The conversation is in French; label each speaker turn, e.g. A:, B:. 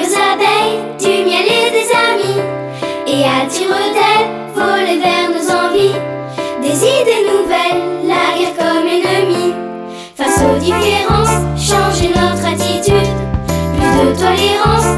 A: aux abeilles du miel et des amis, et à tire-tête voler vers nos envies des idées nouvelles, la guerre comme ennemi. Face aux différences, changer notre attitude, plus de tolérance